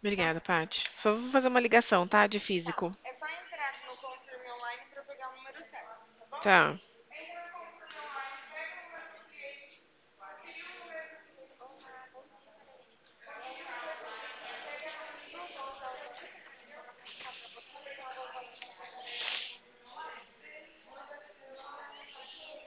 Obrigada, Paty. Só vou fazer uma ligação, tá? De Tá. físico. É só entrar no Confirme Online pra eu pegar o número certo, tá bom? Tá.